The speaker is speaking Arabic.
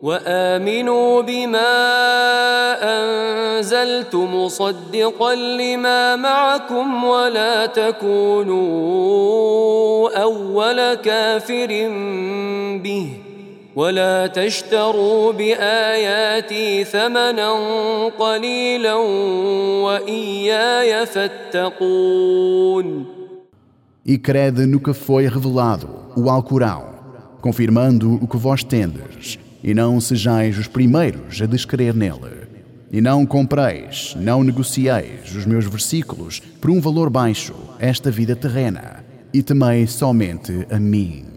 وآمنوا بما أنزلت مصدقا لما معكم ولا تكونوا أول كافر به ولا تشتروا بآياتي ثمنا قليلا وإياي فاتقون. E crede no que foi revelado, o Alcorão, confirmando o que vós tendes, e não sejais os primeiros a descrer nele. E não compreis, não negocieis os meus versículos por um valor baixo, esta vida terrena, e temei somente a mim.